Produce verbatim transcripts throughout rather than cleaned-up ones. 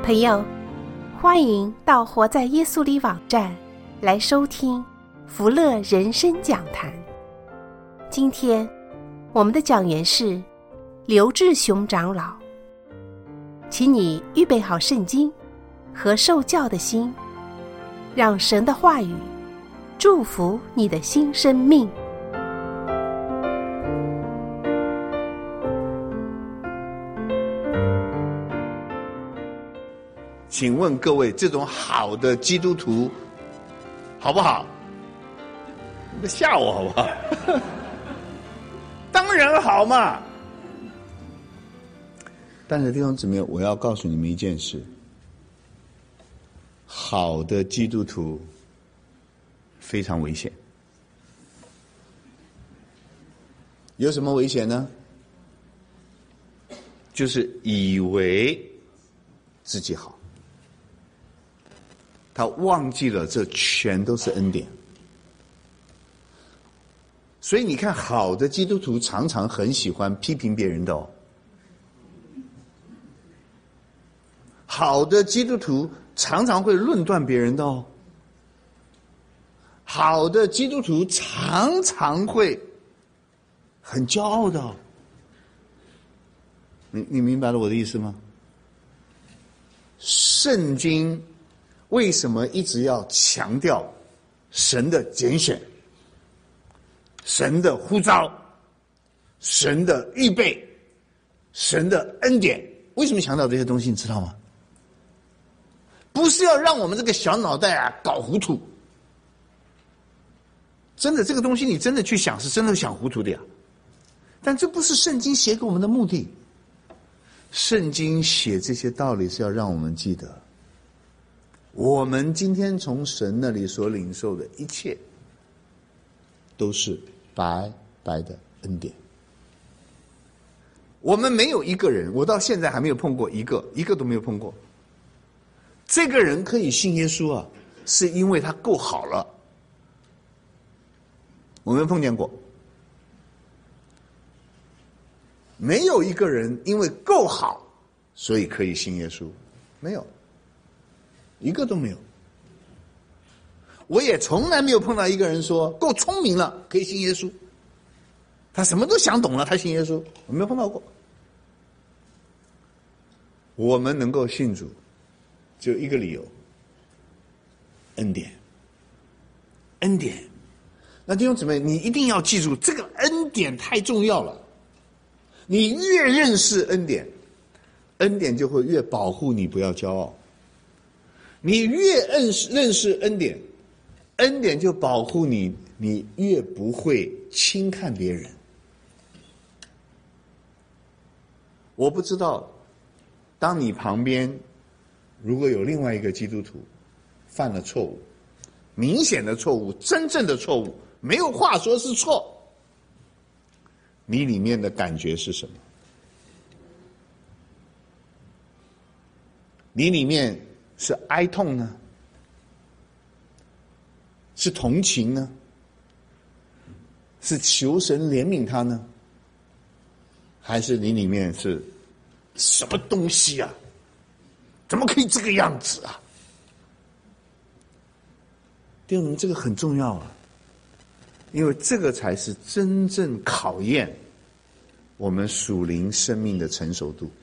朋友，欢迎到活在耶稣里网站来收听福乐人生讲坛。今天我们的讲员是刘志雄长老，请你预备好圣经和受教的心，让神的话语祝福你的新生命。 请问各位，这种好的基督徒好不好？你不吓我好不好？当然好嘛！但是弟兄姊妹，我要告诉你们一件事：好的基督徒非常危险。有什么危险呢？就是以为自己好。他忘记了这全都是恩典。所以你看，好的基督徒常常很喜欢批评别人的哦。好的基督徒常常会论断别人的哦。好的基督徒常常会很骄傲的哦。你你明白了我的意思吗？圣经为什么一直要强调神的拣选、神的呼召、神的预备、神的恩典？为什么强调这些东西你知道吗？不是要让我们这个小脑袋啊搞糊涂。真的，这个东西你真的去想，是真的想糊涂的呀。但这不是圣经写给我们的目的。圣经写这些道理是要让我们记得，我们今天从神那里所领受的一切都是白白的恩典。我们没有一个人，我到现在还没有碰过一个，一个都没有碰过。这个人可以信耶稣啊，是因为他够好了。我没有碰见过。没有一个人因为够好，所以可以信耶稣，没有。一个都没有。我也从来没有碰到一个人说够聪明了可以信耶稣，他什么都想懂了他信耶稣，我没有碰到过。我们能够信主只有一个理由，恩典。恩典。那弟兄姊妹，你一定要记住，这个恩典太重要了。你越认识恩典，恩典就会越保护你不要骄傲。你越认识认识恩典，恩典就保护你，你越不会轻看别人。我不知道，当你旁边如果有另外一个基督徒犯了错误，明显的错误，真正的错误，没有话说是错，你里面的感觉是什么？你里面是哀痛呢？是同情呢？是求神怜悯他呢？还是你里面是什么东西啊？怎么可以这个样子啊？弟兄们，这个很重要啊，因为这个才是真正考验我们属灵生命的成熟度。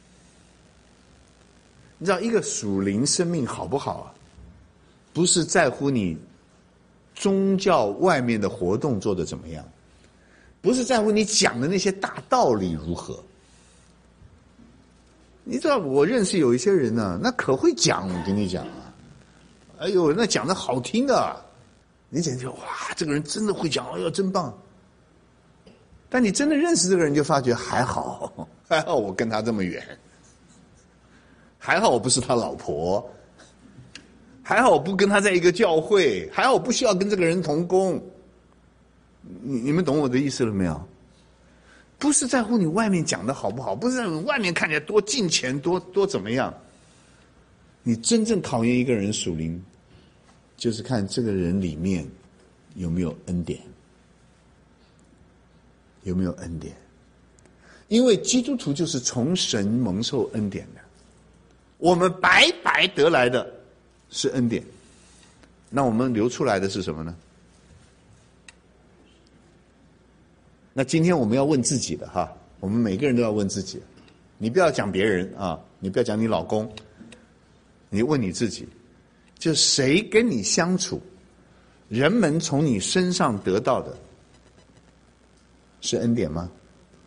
你知道，一个属灵生命好不好啊，不是在乎你宗教外面的活动做得怎么样，不是在乎你讲的那些大道理如何。你知道，我认识有一些人呢、啊，那可会讲，我跟你讲啊，哎呦，那讲的好听的、啊，你简直哇，这个人真的会讲，哎呦，真棒。但你真的认识这个人，就发觉还好，还好我跟他这么远，还好我不是他老婆，还好我不跟他在一个教会，还好我不需要跟这个人同工。你你们懂我的意思了没有？不是在乎你外面讲的好不好，不是在乎你外面看起来多敬虔，多多怎么样。你真正考验一个人属灵，就是看这个人里面有没有恩典，有没有恩典。因为基督徒就是从神蒙受恩典的， 我们白白得来的是恩典，那我们流出来的是什么呢？那今天我们要问自己的哈，我们每个人都要问自己，你不要讲别人啊，你不要讲你老公，你问你自己，就谁跟你相处，人们从你身上得到的是恩典吗？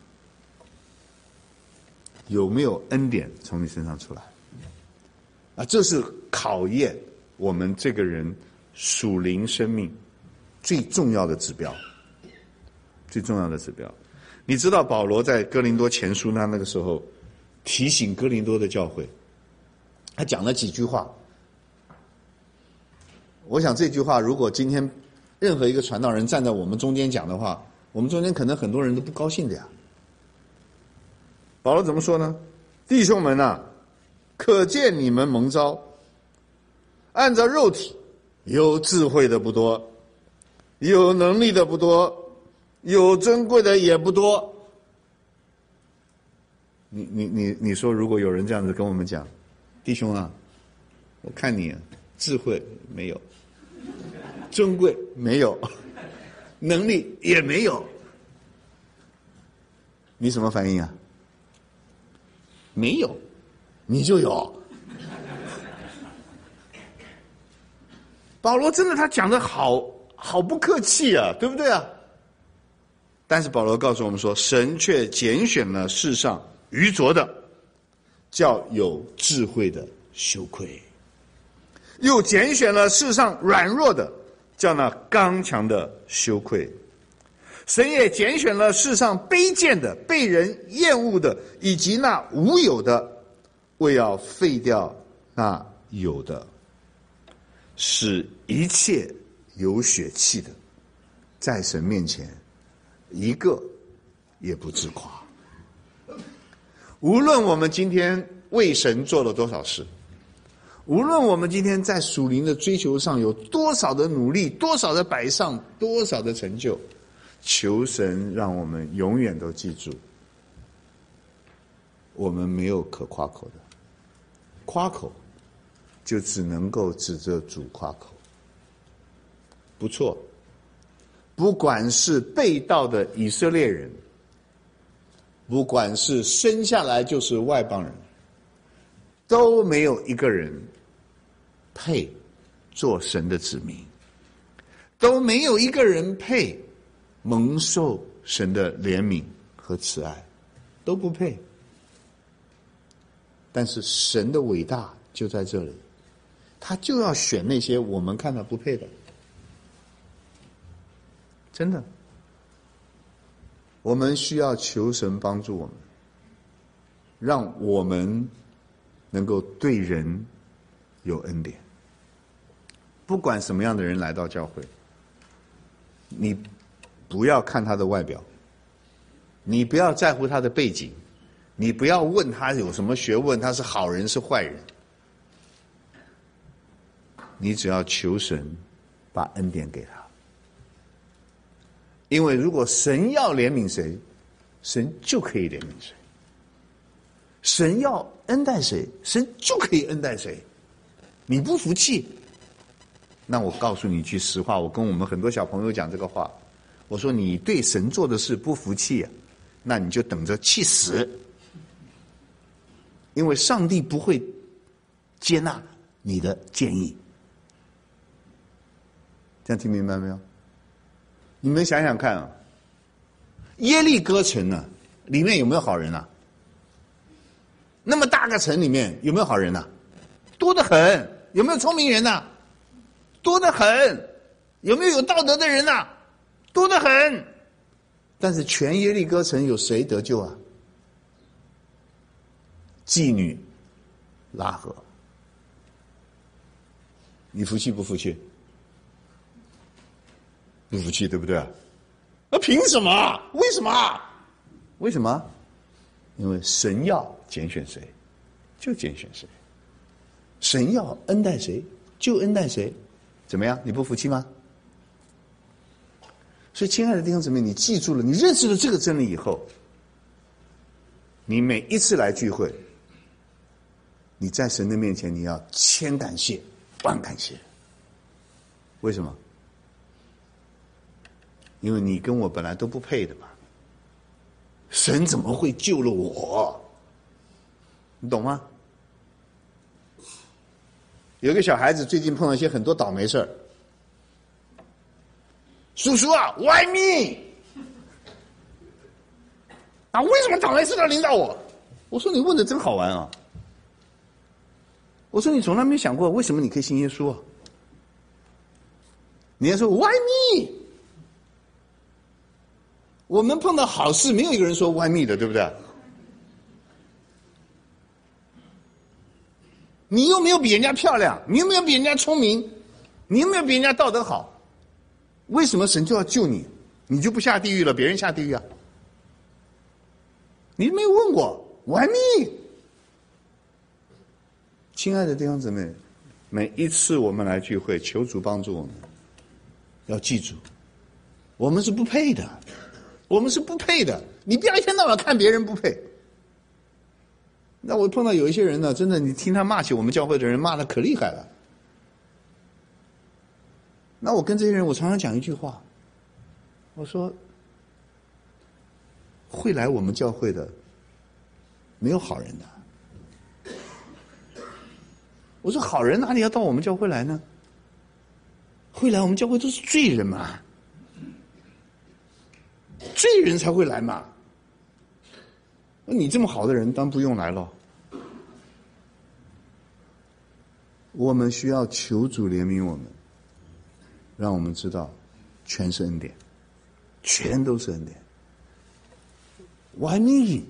有没有恩典从你身上出来？啊，这是考验我们这个人属灵生命最重要的指标，最重要的指标。你知道保罗在哥林多前书那那个时候提醒哥林多的教会，他讲了几句话。我想这句话如果今天任何一个传道人站在我们中间讲的话，我们中间可能很多人都不高兴的呀。保罗怎么说呢？弟兄们啊，可见你们蒙召，按照肉体，有智慧的不多，有能力的不多，有尊贵的也不多。你你你你说，如果有人这样子跟我们讲，弟兄啊，我看你智慧没有，尊贵没有，能力也没有，你什么反应啊？没有，你就有。保罗真的他讲的好好不客气啊，对不对啊？但是保罗告诉我们说，神却拣选了世上愚拙的，叫有智慧的羞愧；又拣选了世上软弱的，叫那刚强的羞愧。神也拣选了世上卑贱的、被人厌恶的，以及那无有的，为要废掉那有的，使一切有血气的，在神面前一个也不自夸。无论我们今天为神做了多少事，无论我们今天在属灵的追求上有多少的努力，多少的摆上，多少的成就，求神让我们永远都记住，我们没有可夸口的，夸口就只能够指着主夸口。不错，不管是被盗的以色列人，不管是生下来就是外邦人，都没有一个人配做神的子民，都没有一个人配蒙受神的怜悯和慈爱，都不配。但是神的伟大就在这里，他就要选那些我们看到不配的。真的，我们需要求神帮助我们，让我们能够对人有恩典。不管什么样的人来到教会，你不要看他的外表，你不要在乎他的背景，你不要问他有什么学问，他是好人是坏人，你只要求神把恩典给他。因为如果神要怜悯谁，神就可以怜悯谁；神要恩待谁，神就可以恩待谁。你不服气，那我告诉你一句实话，我跟我们很多小朋友讲这个话，我说你对神做的事不服气啊，那你就等着气死，因为上帝不会接纳你的建议。这样听明白没有？你们想想看啊，耶利哥城呢，里面有没有好人啊？那么大个城里面有没有好人啊？多得很。有没有聪明人啊？多得很。有没有有道德的人啊？多得很。但是全耶利哥城有谁得救啊？妓女拉合。你服气不服气？不服气，对不对啊？那凭什么？为什么？为什么？因为神要拣选谁，就拣选谁；神要恩待谁，就恩待谁。怎么样？你不服气吗？所以，亲爱的弟兄姊妹，你记住了，你认识了这个真理以后，你每一次来聚会， 你在神的面前，你要千感谢万感谢。为什么？因为你跟我本来都不配的嘛，神怎么会救了我？你懂吗？有一个小孩子最近碰到一些很多倒霉事儿，叔叔啊 ，Why me？ 啊，为什么倒霉事都临到我？我说你问的真好玩啊！我说你从来没想过为什么你可以信耶稣啊？你还说 Why me？ 我们碰到好事，没有一个人说 Why me 的，对不对？你又没有比人家漂亮，你又没有比人家聪明，你又没有比人家道德好，为什么神就要救你？你就不下地狱了，别人下地狱啊？你没有问过 Why me？ 亲爱的弟兄姊妹，每一次我们来聚会，求主帮助我们，要记住，我们是不配的，我们是不配的。你不要一天到晚看别人不配。那我碰到有一些人呢，真的，你听他骂起我们教会的人，骂得可厉害了。那我跟这些人，我常常讲一句话，我说，会来我们教会的，没有好人的。我说好人哪里要到我们教会来呢？会来我们教会都是罪人嘛，罪人才会来嘛。那你这么好的人，当然不用来了。我们需要求主怜悯我们，让我们知道，全是恩典，全都是恩典。Why me？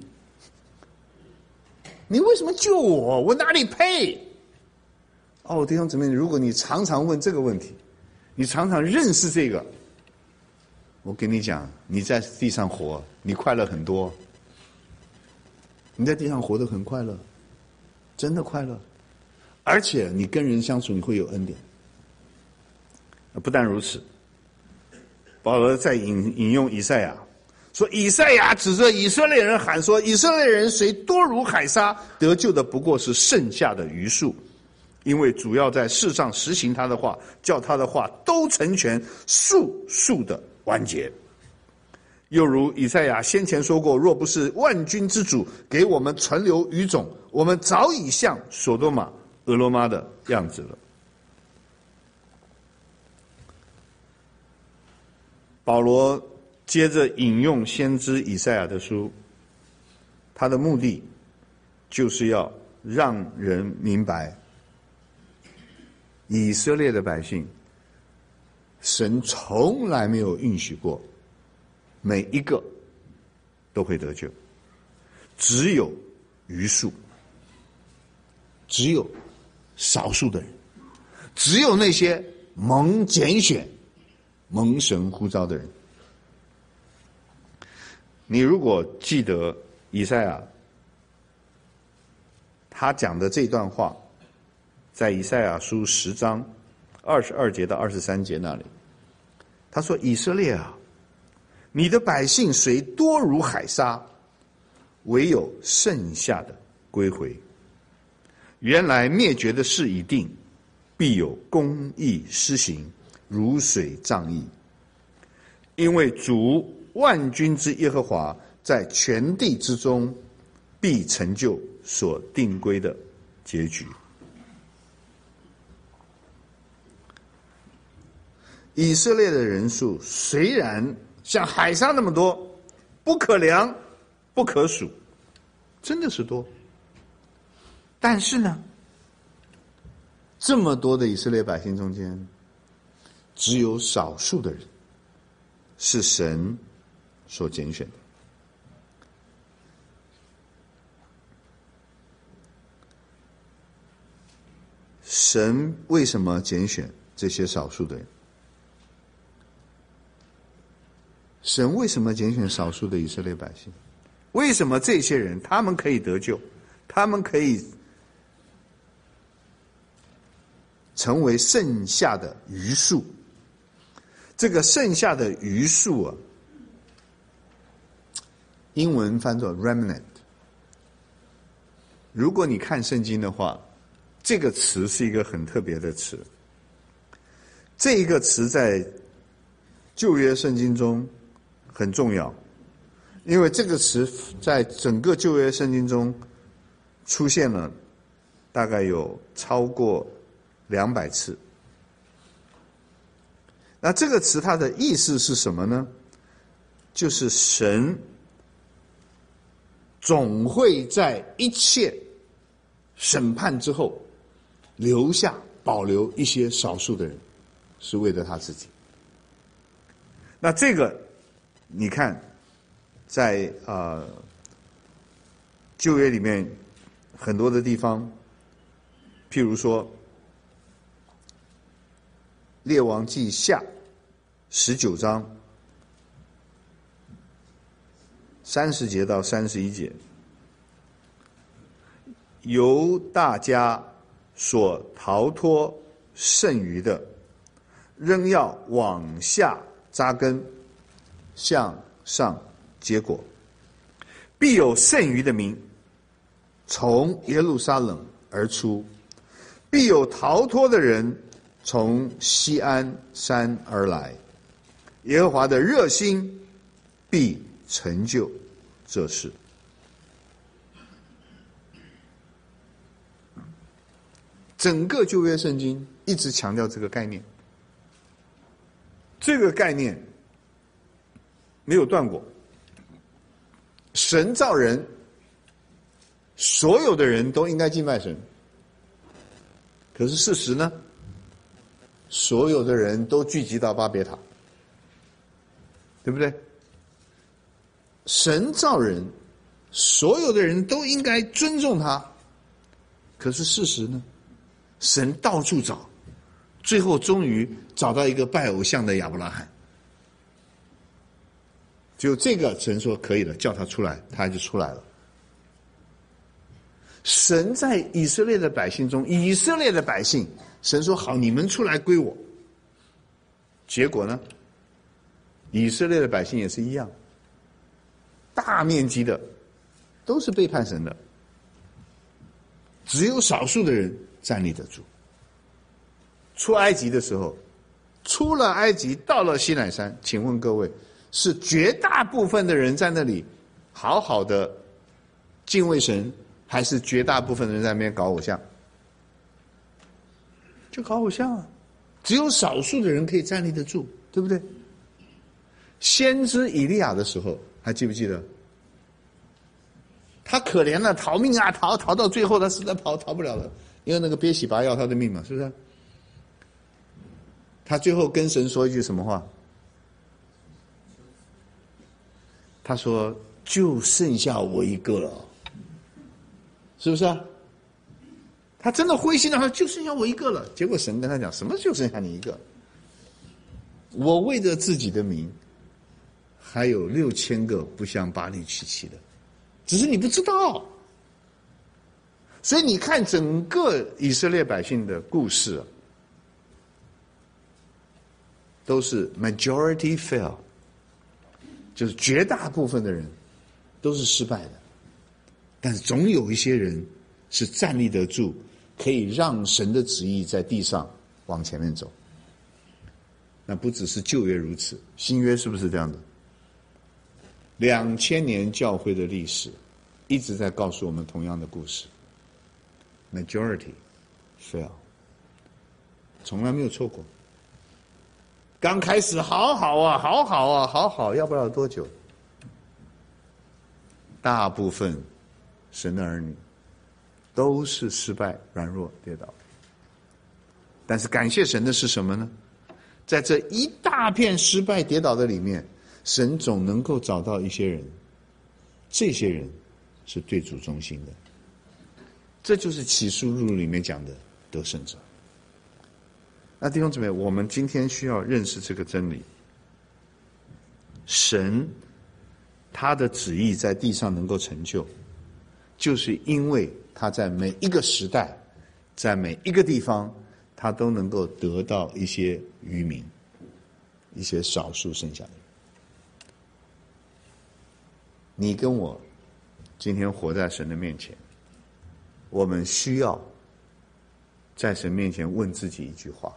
你为什么救我？我哪里配？哦，弟兄姊妹，如果你常常问这个问题，你常常认识这个，我跟你讲，你在地上活，你快乐很多。你在地上活得很快乐，真的快乐，而且你跟人相处，你会有恩典。不但如此，保罗在引引用以赛亚说，以赛亚指着以色列人喊说，以色列人虽多如海沙，得救的不过是剩下的余数，因为主要在世上实行他的话，叫他的话都成全，速速的完结。又如以赛亚先前说过，若不是万军之主给我们存留余种，我们早已像所多玛、俄罗玛的样子了。保罗接着引用先知以赛亚的书，他的目的就是要让人明白，以色列的百姓，神从来没有允许过每一个都会得救，只有余数，只有少数的人，只有那些蒙拣选、蒙神呼召的人。你如果记得以赛亚他讲的这段话，在以赛亚书十章二十二节到二十三节那里，他说，以色列啊，你的百姓虽多如海沙，唯有剩下的归回。原来灭绝的事已定，必有公义施行，如水涨溢。因为主万军之耶和华在全地之中，必成就所定规的结局。以色列的人数虽然像海沙那么多，不可量不可数，真的是多，但是呢，这么多的以色列百姓中间，只有少数的人是神所拣选的。神为什么拣选这些少数的人？神为什么拣选少数的以色列百姓？为什么这些人他们可以得救，他们可以成为剩下的余数？这个剩下的余数啊，英文翻作 remnant， 如果你看圣经的话，这个词是一个很特别的词。这一个词在旧约圣经中很重要，因为这个词在整个旧约圣经中出现了大概有超过两百次。那这个词它的意思是什么呢？就是神总会在一切审判之后留下保留一些少数的人，是为了他自己。那这个你看在呃旧约里面很多的地方，譬如说列王记下十九章三十节到三十一节，由大家所逃脱剩余的，仍要往下扎根，向上结果，必有剩余的民从耶路撒冷而出，必有逃脱的人从锡安山而来，耶和华的热心必成就这事。整个旧约圣经一直强调这个概念，这个概念没有断过。神造人，所有的人都应该敬拜神，可是事实呢？所有的人都聚集到巴别塔，对不对？神造人，所有的人都应该尊重他，可是事实呢？神到处找，最后终于找到一个拜偶像的亚伯拉罕。就这个神说可以了，叫他出来，他就出来了。神在以色列的百姓中，以色列的百姓，神说好，你们出来归我。结果呢，以色列的百姓也是一样，大面积的都是背叛神的，只有少数的人站立得住。出埃及的时候，出了埃及到了西乃山，请问各位，是绝大部分的人在那里好好的敬畏神，还是绝大部分的人在那边搞偶像？就搞偶像啊！只有少数的人可以站立得住，对不对？先知以利亚的时候，还记不记得？他可怜了，逃命啊，逃逃到最后，他实在跑逃不了了，因为那个鳖洗拔要他的命嘛，是不是？他最后跟神说一句什么话？他说：“就剩下我一个了。”是不是啊？他真的灰心了，他说就剩下我一个了。结果神跟他讲：“什么就剩下你一个？我为着自己的名，还有六千个不向巴力屈膝的，只是你不知道。”所以你看整个以色列百姓的故事，都是 majority fail， 就是绝大部分的人都是失败的，但是总有一些人是站立得住，可以让神的旨意在地上往前面走。那不只是旧约如此，新约是不是这样的？两千年教会的历史一直在告诉我们同样的故事。Majority fail， 从来没有错过。刚开始好好啊，好好啊，好好，要不了多久，大部分神的儿女都是失败、软弱、跌倒。但是感谢神的是什么呢？在这一大片失败跌倒的里面，神总能够找到一些人，这些人是对主忠心的。这就是启示录里面讲的得胜者。那弟兄姊妹，我们今天需要认识这个真理：神他的旨意在地上能够成就，就是因为他在每一个时代，在每一个地方，他都能够得到一些渔民，一些少数剩下的人。你跟我今天活在神的面前， 我们需要在神面前问自己一句话，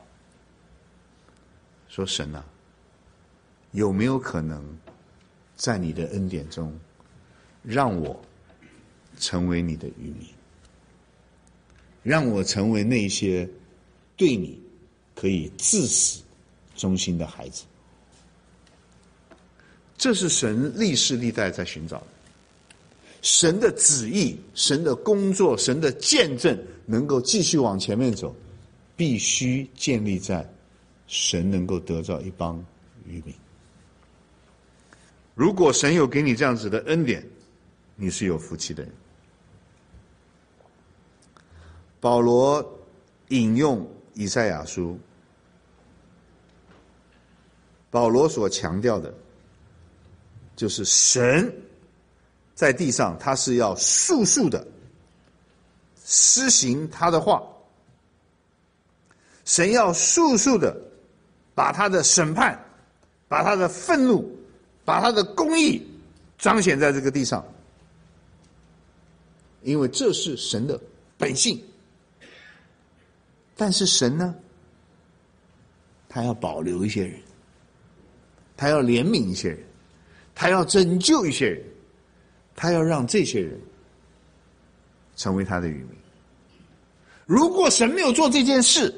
说神啊，有没有可能在你的恩典中让我成为你的渔民，让我成为那些对你可以至死忠心的孩子。这是神历世历代在寻找的，神的旨意，神的工作，神的见证能够继续往前面走，必须建立在神能够得到一帮渔民。如果神有给你这样子的恩典，你是有福气的人。保罗引用以赛亚书，保罗所强调的就是神在地上他是要速速的施行他的话，神要速速的把他的审判，把他的愤怒，把他的公义彰显在这个地上，因为这是神的本性。但是神呢，他要保留一些人，他要怜悯一些人，他要拯救一些人，他要让这些人成为他的渔民。如果神没有做这件事，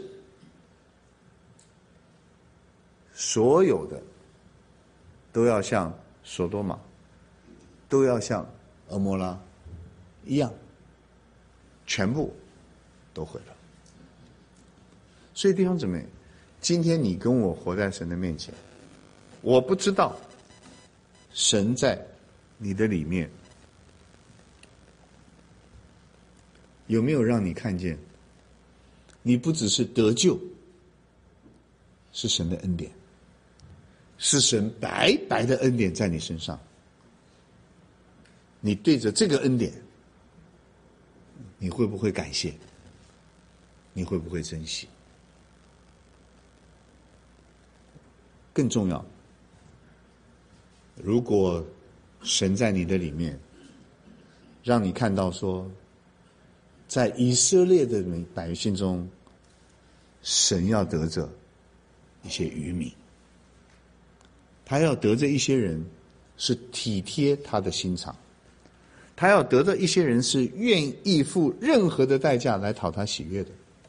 所有的都要像索多玛，都要像俄摩拉一样，全部都毁了。所以弟兄姊妹，今天你跟我活在神的面前，我不知道神在你的里面有没有让你看见，你不只是得救，是神的恩典，是神白白的恩典在你身上。你对着这个恩典，你会不会感谢？你会不会珍惜？更重要，如果神在你的里面，让你看到说，在以色列的百姓中，神要得着一些渔民，他要得着一些人是体贴他的心肠，他要得着一些人是愿意付任何的代价来讨他喜悦的。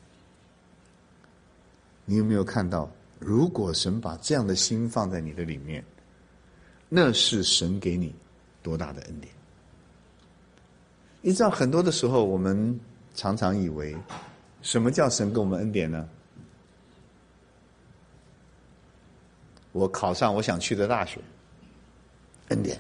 你有没有看到，如果神把这样的心放在你的里面，那是神给你多大的恩典。你知道很多的时候我们常常以为，什么叫神给我们恩典呢？我考上我想去的大学，恩典。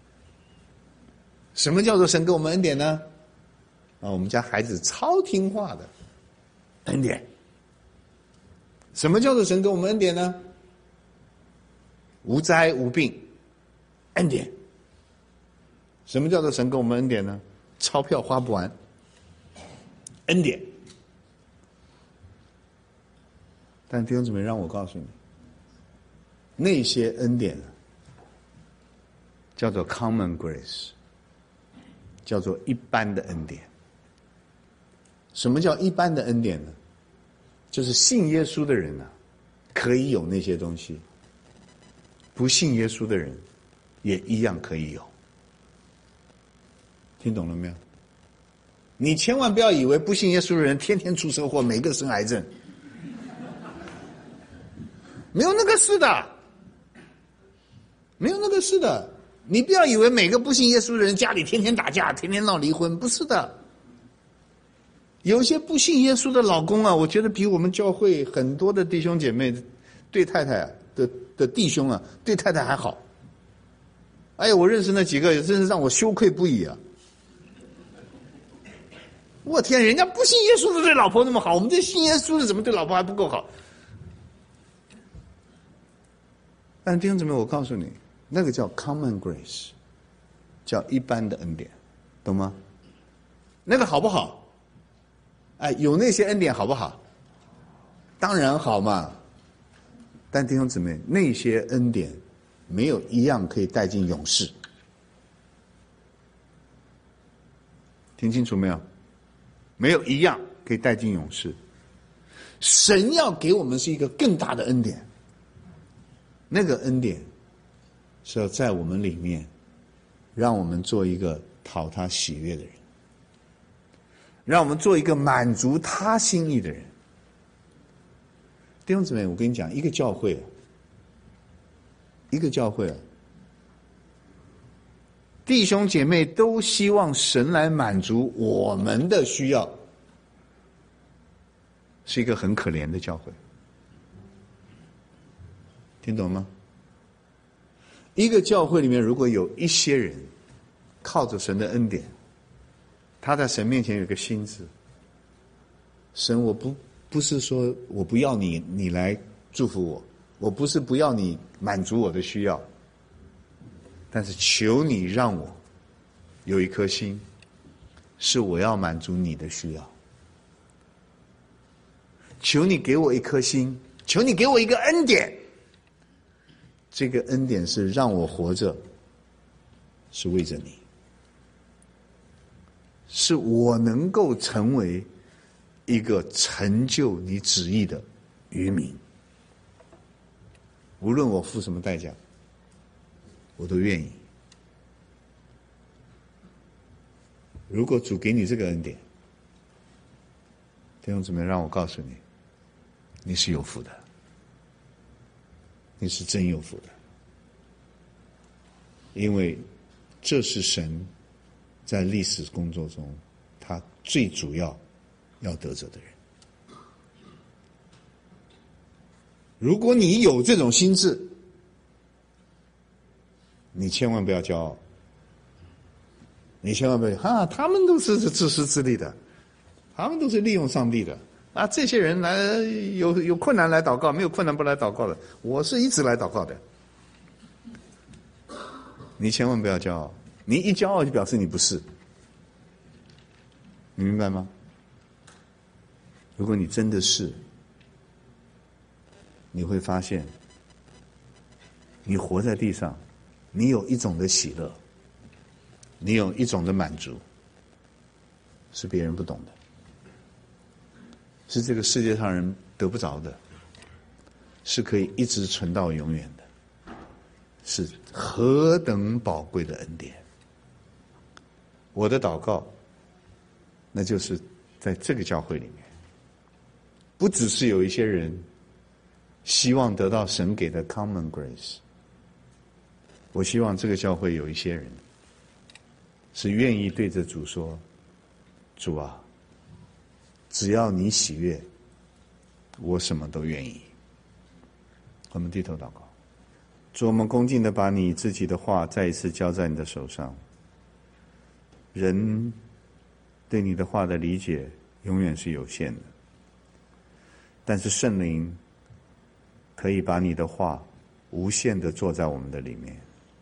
什么叫做神给我们恩典呢？啊，我们家孩子超听话的，恩典。什么叫做神给我们恩典呢？无灾无病，恩典。什么叫做神给我们恩典呢？钞票花不完，恩典。但弟兄姊妹，让我告诉你，那些恩典叫做 common grace， 叫做一般的恩典。什么叫一般的恩典呢？就是信耶稣的人啊，可以有那些东西，不信耶稣的人也一样可以有。听懂了没有？你千万不要以为不信耶稣的人天天出车祸，每个生癌症，没有那个事的，没有那个事的。你不要以为每个不信耶稣的人家里天天打架，天天闹离婚，不是的。有些不信耶稣的老公啊，我觉得比我们教会很多的弟兄姐妹对太太啊的的弟兄啊，对太太还好。哎呀，我认识那几个，真是让我羞愧不已啊！我天，人家不信耶稣的对老婆那么好，我们这信耶稣的怎么对老婆还不够好？但弟兄姊妹，我告诉你，那个叫 common grace， 叫一般的恩典，懂吗？那个好不好？哎，有那些恩典好不好？当然好嘛。但弟兄姊妹，那些恩典没有一样可以带进勇士。听清楚没有？ 没有一样可以带进勇士。神要给我们是一个更大的恩典，那个恩典是要在我们里面，让我们做一个讨他喜悦的人，让我们做一个满足他心意的人。弟兄姊妹，我跟你讲，一个教会，一个教会，弟兄姐妹都希望神来满足我们的需要，是一个很可怜的教会。听懂吗？一个教会里面如果有一些人靠着神的恩典，他在神面前有一个心志，神，我不不是说我不要你你来祝福我，我不是不要你满足我的需要，但是求你让我有一颗心是我要满足你的需要，求你给我一颗心，求你给我一个恩典，这个恩典是让我活着是为着你，是我能够成为一个成就你旨意的渔民，无论我付什么代价我都愿意。如果主给你这个恩典，弟兄姊妹，让我告诉你，你是有福的，你是真有福的，因为这是神在历史工作中他最主要要得着的人。如果你有这种心志，你千万不要骄傲，你千万不要啊，他们都是自私自利的，他们都是利用上帝的啊！这些人来有有困难来祷告，没有困难不来祷告的，我是一直来祷告的。你千万不要骄傲，你一骄傲就表示你不是，你明白吗？如果你真的是，你会发现，你活在地上，你有一种的喜乐，你有一种的满足，是别人不懂的，是这个世界上人得不着的，是可以一直存到永远的，是何等宝贵的恩典。我的祷告，那就是在这个教会里面，不只是有一些人希望得到神给的 common grace， 我希望这个教会有一些人是愿意对着主说，主啊，只要你喜悦，我什么都愿意。我们低头祷告。主，我们恭敬地把你自己的话再一次交在你的手上。人对你的话的理解永远是有限的，但是圣灵可以把你的话无限地坐在我们的里面。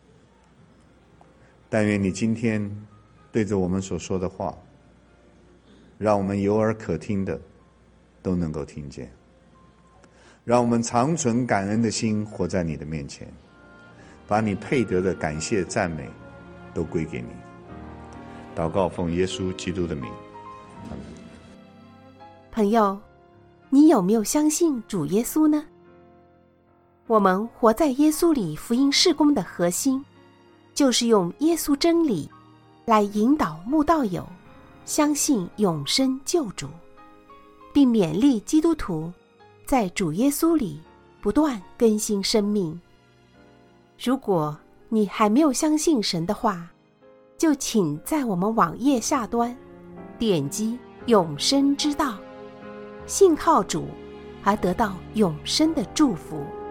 但愿你今天对着我们所说的话，让我们有耳可听的都能够听见，让我们常存感恩的心活在你的面前，把你配得的感谢赞美都归给你。祷告奉耶稣基督的名，阿们。 朋友，你有没有相信主耶稣呢？我们活在耶稣里福音事工的核心，就是用耶稣真理来引导慕道友相信永生救主，并勉励基督徒在主耶稣里不断更新生命。如果你还没有相信神的话，就请在我们网页下端点击永生之道，信靠主而得到永生的祝福。